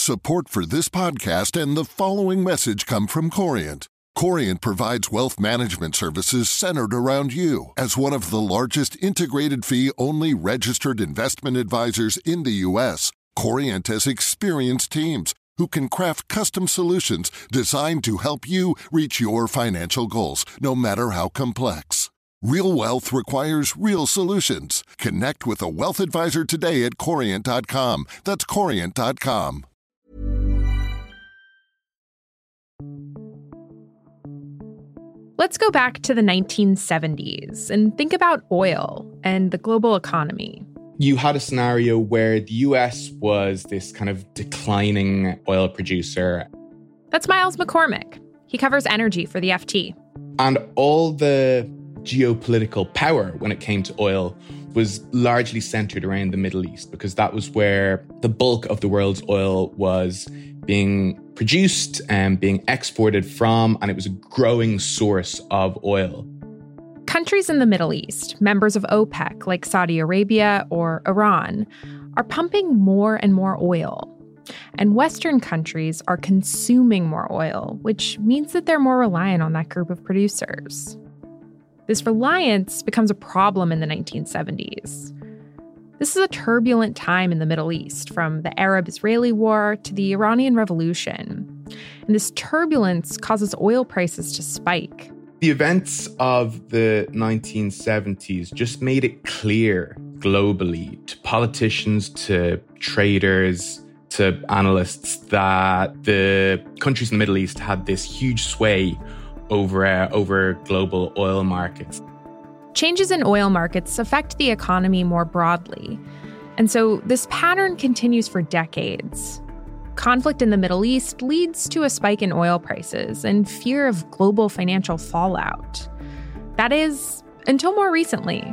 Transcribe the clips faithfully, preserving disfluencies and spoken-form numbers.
Support for this podcast and the following message come from Corient. Corient provides wealth management services centered around you. As one of the largest integrated fee-only registered investment advisors in the U S, Corient has experienced teams who can craft custom solutions designed to help you reach your financial goals, no matter how complex. Real wealth requires real solutions. Connect with a wealth advisor today at corient dot com. That's corient dot com. Let's go back to the nineteen seventies and think about oil and the global economy. You had a scenario where the U S was this kind of declining oil producer. That's Miles McCormick. He covers energy for the F T. And all the geopolitical power when it came to oil was largely centered around the Middle East, because that was where the bulk of the world's oil was being produced and being exported from, and it was a growing source of oil. Countries in the Middle East, members of OPEC like Saudi Arabia or Iran, are pumping more and more oil. And Western countries are consuming more oil, which means that they're more reliant on that group of producers. This reliance becomes a problem in the nineteen seventies. This is a turbulent time in the Middle East, from the Arab-Israeli War to the Iranian Revolution. And this turbulence causes oil prices to spike. The events of the nineteen seventies just made it clear globally to politicians, to traders, to analysts that the countries in the Middle East had this huge sway over, uh, over global oil markets. Changes in oil markets affect the economy more broadly. And so this pattern continues for decades. Conflict in the Middle East leads to a spike in oil prices and fear of global financial fallout. That is, until more recently.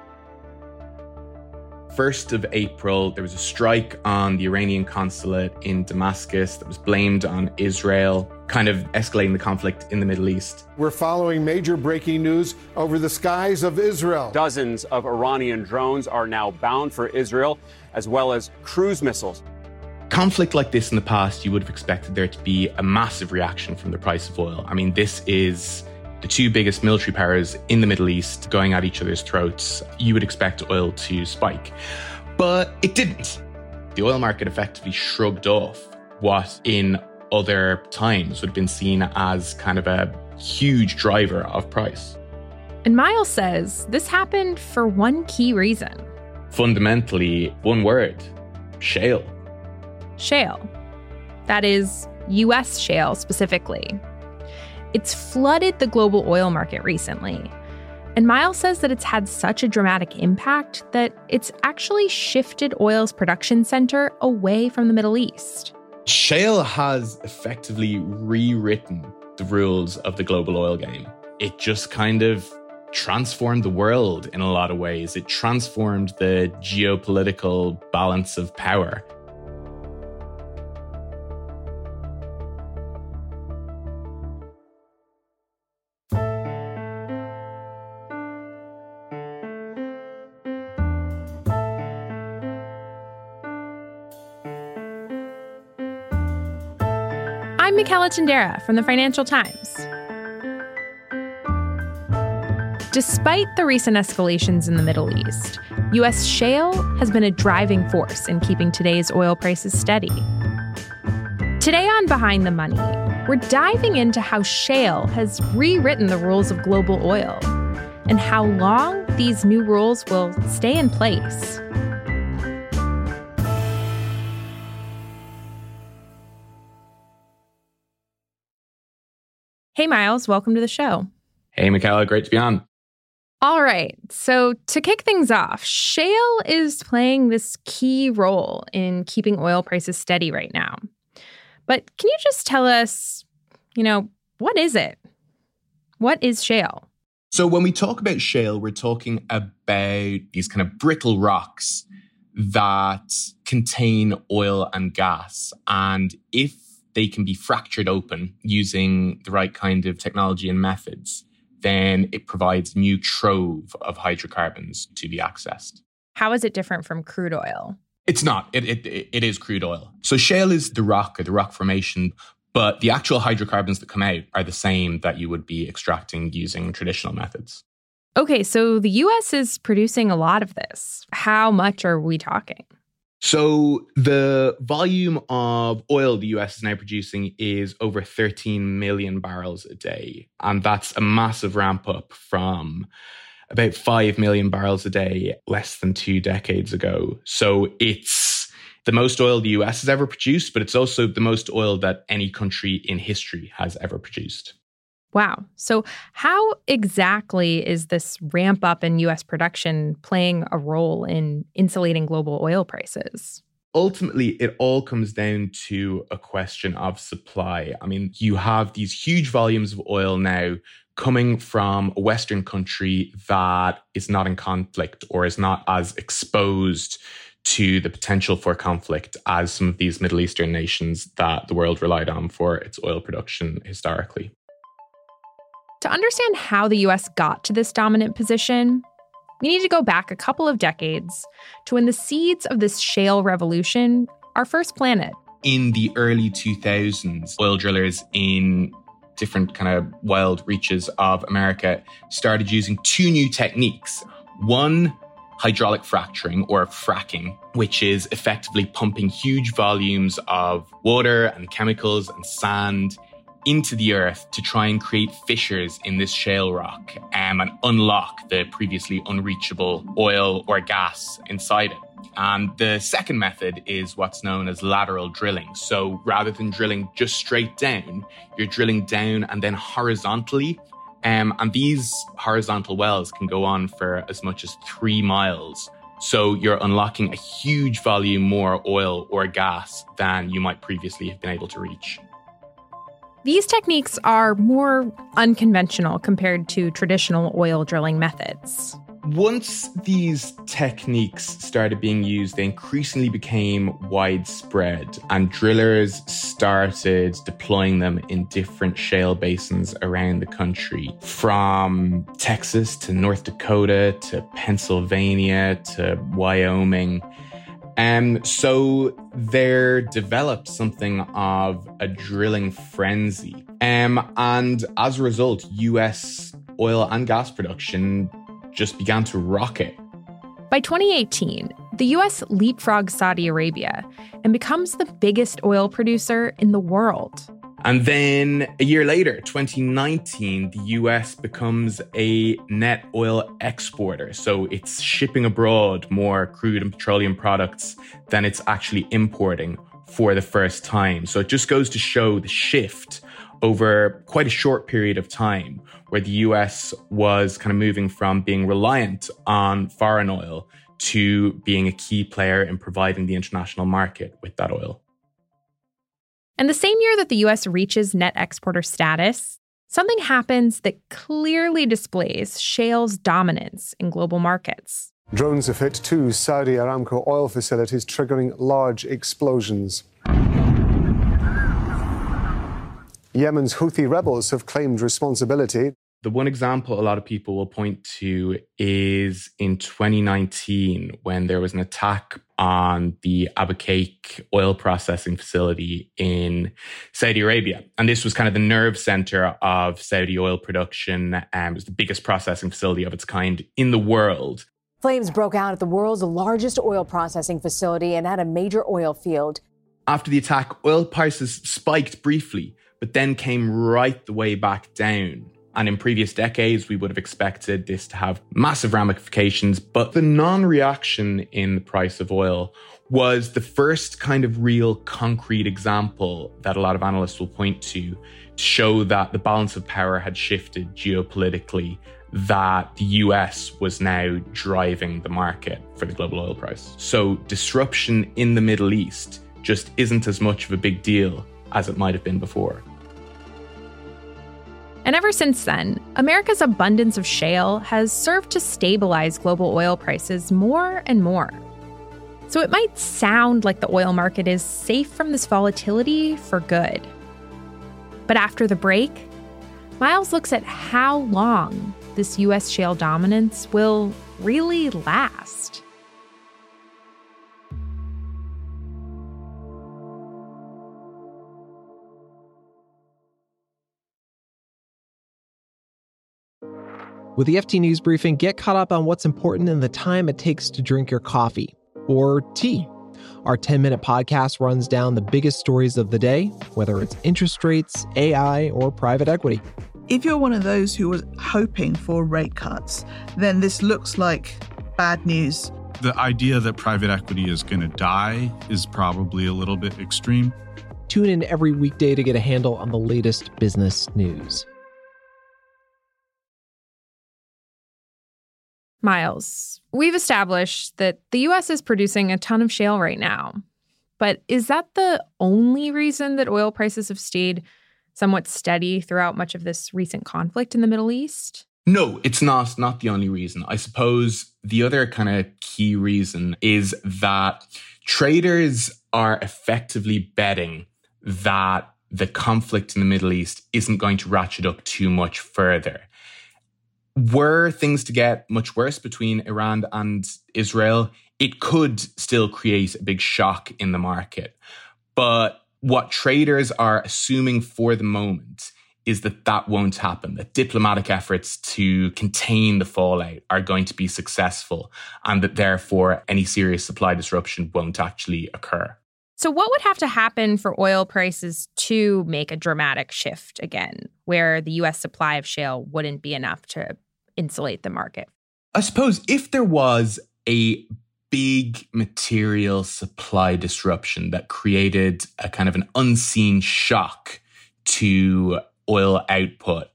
first of April, there was a strike on the Iranian consulate in Damascus that was blamed on Israel, kind of escalating the conflict in the Middle East. We're following major breaking news over the skies of Israel. Dozens of Iranian drones are now bound for Israel, as well as cruise missiles. Conflict like this in the past, you would have expected there to be a massive reaction from the price of oil. I mean, this is the two biggest military powers in the Middle East going at each other's throats. You would expect oil to spike. But it didn't. The oil market effectively shrugged off what in other times would have been seen as kind of a huge driver of price. And Miles says this happened for one key reason. Fundamentally, one word: shale. Shale. That is, U S shale specifically. It's flooded the global oil market recently. And Miles says that it's had such a dramatic impact that it's actually shifted oil's production center away from the Middle East. Shale has effectively rewritten the rules of the global oil game. It just kind of transformed the world in a lot of ways. It transformed the geopolitical balance of power. I'm Michaela Tindera from the Financial Times. Despite the recent escalations in the Middle East, U S shale has been a driving force in keeping today's oil prices steady. Today on Behind the Money, we're diving into how shale has rewritten the rules of global oil and how long these new rules will stay in place. Hey, Miles, welcome to the show. Hey, Michaela, great to be on. All right, so to kick things off, shale is playing this key role in keeping oil prices steady right now. But can you just tell us, you know, what is it? What is shale? So when we talk about shale, we're talking about these kind of brittle rocks that contain oil and gas. And if they can be fractured open using the right kind of technology and methods, then it provides a new trove of hydrocarbons to be accessed. How is it different from crude oil? It's not. It, it, it is crude oil. So shale is the rock or the rock formation, but the actual hydrocarbons that come out are the same that you would be extracting using traditional methods. Okay, so the U S is producing a lot of this. How much are we talking? So the volume of oil the U S is now producing is over thirteen million barrels a day. And that's a massive ramp up from about five million barrels a day less than two decades ago. So it's the most oil the U S has ever produced, but it's also the most oil that any country in history has ever produced. Wow. So how exactly is this ramp up in U S production playing a role in insulating global oil prices? Ultimately, it all comes down to a question of supply. I mean, you have these huge volumes of oil now coming from a Western country that is not in conflict or is not as exposed to the potential for conflict as some of these Middle Eastern nations that the world relied on for its oil production historically. To understand how the U S got to this dominant position, we need to go back a couple of decades to when the seeds of this shale revolution are first planted. In the early two thousands, oil drillers in different kind of wild reaches of America started using two new techniques. One, hydraulic fracturing or fracking, which is effectively pumping huge volumes of water and chemicals and sand into the earth to try and create fissures in this shale rock um, and unlock the previously unreachable oil or gas inside it. And the second method is what's known as lateral drilling. So rather than drilling just straight down, you're drilling down and then horizontally. Um, and these horizontal wells can go on for as much as three miles. So you're unlocking a huge volume more oil or gas than you might previously have been able to reach. These techniques are more unconventional compared to traditional oil drilling methods. Once these techniques started being used, they increasingly became widespread, and drillers started deploying them in different shale basins around the country, from Texas to North Dakota to Pennsylvania to Wyoming. Um, so there developed something of a drilling frenzy. Um, and as a result, U S oil and gas production just began to rocket. By twenty eighteen, the U S leapfrogs Saudi Arabia and becomes the biggest oil producer in the world. And then a year later, twenty nineteen, the U S becomes a net oil exporter. So it's shipping abroad more crude and petroleum products than it's actually importing for the first time. So it just goes to show the shift over quite a short period of time where the U S was kind of moving from being reliant on foreign oil to being a key player in providing the international market with that oil. And the same year that the U S reaches net exporter status, something happens that clearly displays shale's dominance in global markets. Drones have hit two Saudi Aramco oil facilities, triggering large explosions. Yemen's Houthi rebels have claimed responsibility. The one example a lot of people will point to is in twenty nineteen, when there was an attack on the Abu Qaik oil processing facility in Saudi Arabia. And this was kind of the nerve center of Saudi oil production. Um, it was the biggest processing facility of its kind in the world. Flames broke out at the world's largest oil processing facility and at a major oil field. After the attack, oil prices spiked briefly, but then came right the way back down. And in previous decades, we would have expected this to have massive ramifications. But the non-reaction in the price of oil was the first kind of real concrete example that a lot of analysts will point to to show that the balance of power had shifted geopolitically, that the U S was now driving the market for the global oil price. So disruption in the Middle East just isn't as much of a big deal as it might have been before. And ever since then, America's abundance of shale has served to stabilize global oil prices more and more. So it might sound like the oil market is safe from this volatility for good. But after the break, Miles looks at how long this U S shale dominance will really last. With the F T News Briefing, get caught up on what's important in the time it takes to drink your coffee or tea. Our ten-minute podcast runs down the biggest stories of the day, whether it's interest rates, A I, or private equity. If you're one of those who was hoping for rate cuts, then this looks like bad news. The idea that private equity is going to die is probably a little bit extreme. Tune in every weekday to get a handle on the latest business news. Miles, we've established that the U S is producing a ton of shale right now. But is that the only reason that oil prices have stayed somewhat steady throughout much of this recent conflict in the Middle East? No, it's not, not the only reason. I suppose the other kind of key reason is that traders are effectively betting that the conflict in the Middle East isn't going to ratchet up too much further. Were things to get much worse between Iran and Israel, it could still create a big shock in the market. But what traders are assuming for the moment is that that won't happen, that diplomatic efforts to contain the fallout are going to be successful, and that therefore any serious supply disruption won't actually occur. So what would have to happen for oil prices to make a dramatic shift again, where the U S supply of shale wouldn't be enough to insulate the market? I suppose if there was a big material supply disruption that created a kind of an unseen shock to oil output,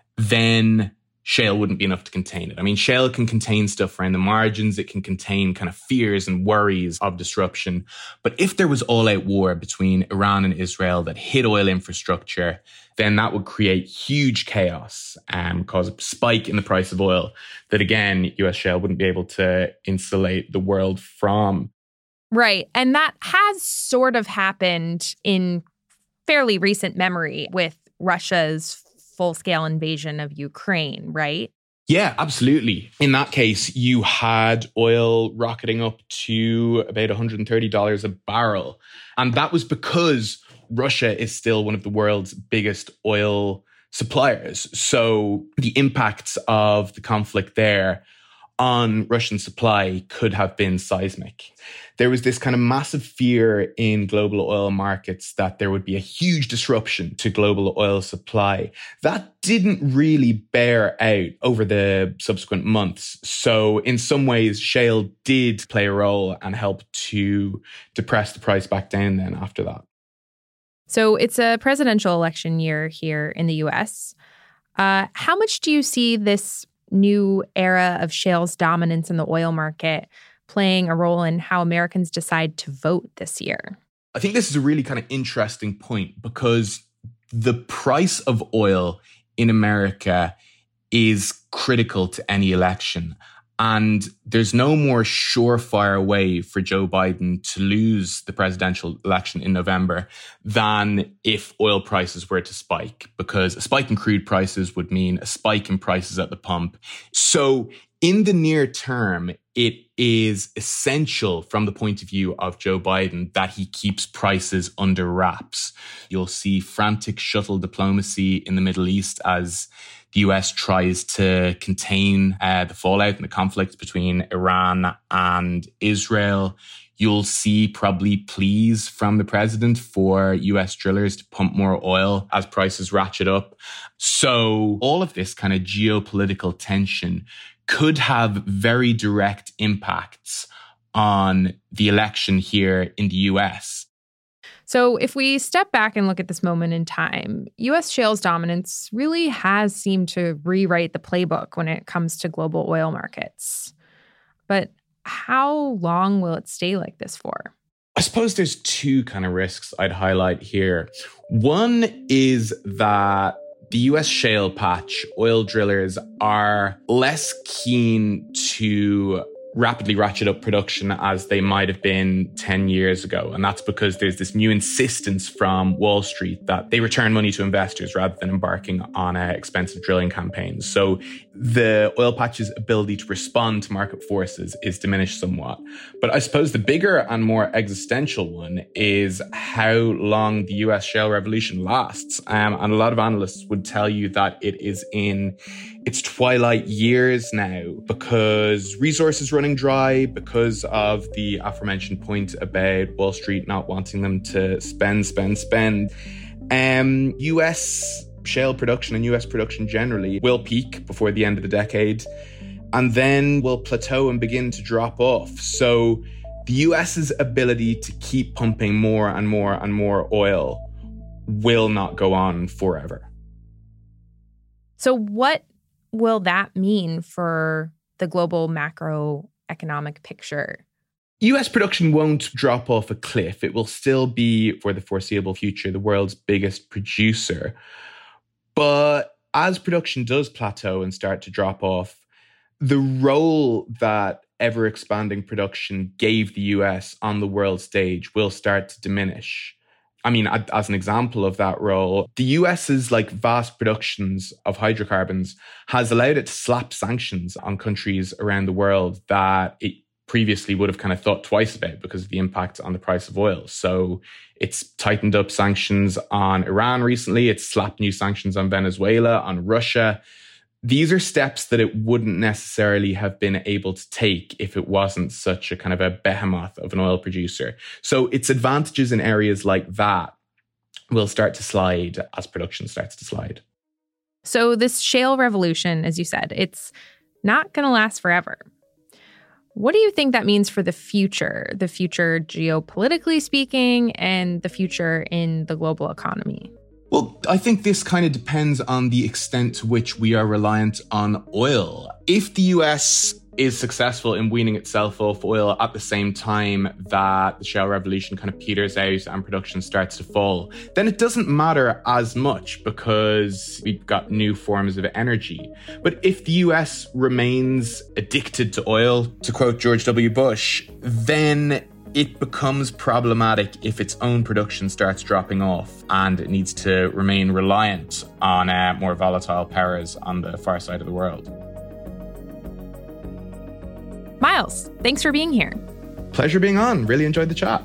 then shale wouldn't be enough to contain it. I mean, shale can contain stuff around the margins. It can contain kind of fears and worries of disruption. But if there was all-out war between Iran and Israel that hit oil infrastructure, then that would create huge chaos and cause a spike in the price of oil that, again, U S shale wouldn't be able to insulate the world from. Right. And that has sort of happened in fairly recent memory with Russia's full-scale invasion of Ukraine, right? Yeah, absolutely. In that case, you had oil rocketing up to about one hundred thirty dollars a barrel. And that was because Russia is still one of the world's biggest oil suppliers. So the impacts of the conflict there on Russian supply could have been seismic. There was this kind of massive fear in global oil markets that there would be a huge disruption to global oil supply. That didn't really bear out over the subsequent months. So in some ways, shale did play a role and help to depress the price back down then after that. So it's a presidential election year here in the U S. Uh, how much do you see this new era of shale's dominance in the oil market playing a role in how Americans decide to vote this year? I think this is a really kind of interesting point because the price of oil in America is critical to any election. And there's no more surefire way for Joe Biden to lose the presidential election in November than if oil prices were to spike, because a spike in crude prices would mean a spike in prices at the pump. So in the near term, it is essential from the point of view of Joe Biden that he keeps prices under wraps. You'll see frantic shuttle diplomacy in the Middle East as the U S tries to contain uh, the fallout and the conflict between Iran and Israel. You'll see probably pleas from the president for U S drillers to pump more oil as prices ratchet up. So all of this kind of geopolitical tension could have very direct impacts on the election here in the U S. So if we step back and look at this moment in time, U S shale's dominance really has seemed to rewrite the playbook when it comes to global oil markets. But how long will it stay like this for? I suppose there's two kind of risks I'd highlight here. One is that the U S shale patch oil drillers are less keen to rapidly ratchet up production as they might have been ten years ago. And that's because there's this new insistence from Wall Street that they return money to investors rather than embarking on uh, expensive drilling campaigns. So the oil patch's ability to respond to market forces is diminished somewhat. But I suppose the bigger and more existential one is how long the U S shale revolution lasts. Um, and a lot of analysts would tell you that it is in its twilight years now because resources running dry, because of the aforementioned point about Wall Street not wanting them to spend, spend, spend. Um, U S shale production and U S production generally will peak before the end of the decade and then will plateau and begin to drop off. So the US's ability to keep pumping more and more and more oil will not go on forever. So what will that mean for the global macroeconomic picture? U S production won't drop off a cliff. It will still be, for the foreseeable future, the world's biggest producer. But as production does plateau and start to drop off, the role that ever-expanding production gave the U S on the world stage will start to diminish. I mean, as an example of that role, the US's like vast productions of hydrocarbons has allowed it to slap sanctions on countries around the world that it previously would have kind of thought twice about because of the impact on the price of oil. So it's tightened up sanctions on Iran recently. It's slapped new sanctions on Venezuela, on Russia. These are steps that it wouldn't necessarily have been able to take if it wasn't such a kind of a behemoth of an oil producer. So its advantages in areas like that will start to slide as production starts to slide. So this shale revolution, as you said, it's not going to last forever. What do you think that means for the future, the future geopolitically speaking, and the future in the global economy? Well, I think this kind of depends on the extent to which we are reliant on oil. If the U S is successful in weaning itself off oil at the same time that the shale revolution kind of peters out and production starts to fall, then it doesn't matter as much because we've got new forms of energy. But if the U S remains addicted to oil, to quote George W. Bush, then it becomes problematic if its own production starts dropping off and it needs to remain reliant on uh, more volatile powers on the far side of the world. Miles, thanks for being here. Pleasure being on. Really enjoyed the chat.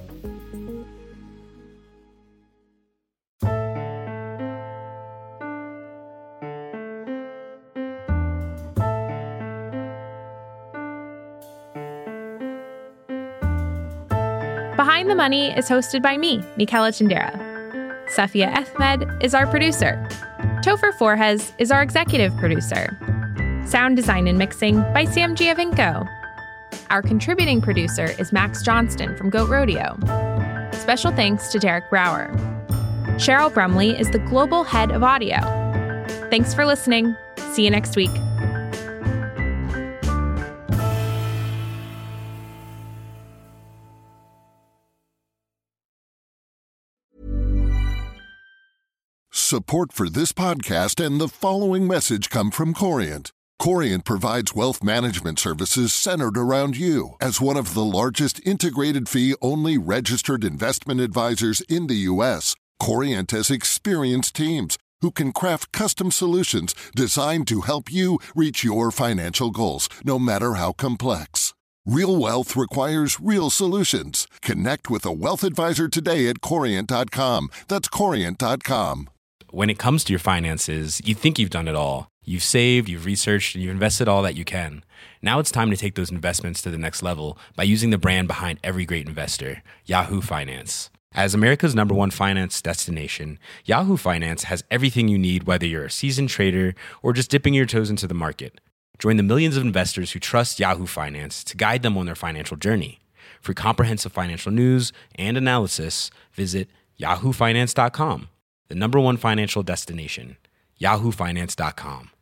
Behind the Money is hosted by me, Michela Chindera. Safia Ahmed is our producer. Topher Forhez is our executive producer. Sound design and mixing by Sam Giovinco. Our contributing producer is Max Johnston from Goat Rodeo. Special thanks to Derek Brower. Cheryl Brumley is the global head of audio. Thanks for listening. See you next week. Support for this podcast and the following message come from Corient. Corient provides wealth management services centered around you. As one of the largest integrated fee-only registered investment advisors in the U S, Corient has experienced teams who can craft custom solutions designed to help you reach your financial goals, no matter how complex. Real wealth requires real solutions. Connect with a wealth advisor today at Corient dot com. That's Corient dot com. When it comes to your finances, you think you've done it all. You've saved, you've researched, and you've invested all that you can. Now it's time to take those investments to the next level by using the brand behind every great investor, Yahoo Finance. As America's number one finance destination, Yahoo Finance has everything you need, whether you're a seasoned trader or just dipping your toes into the market. Join the millions of investors who trust Yahoo Finance to guide them on their financial journey. For comprehensive financial news and analysis, visit yahoo finance dot com, the number one financial destination, yahoo finance dot com.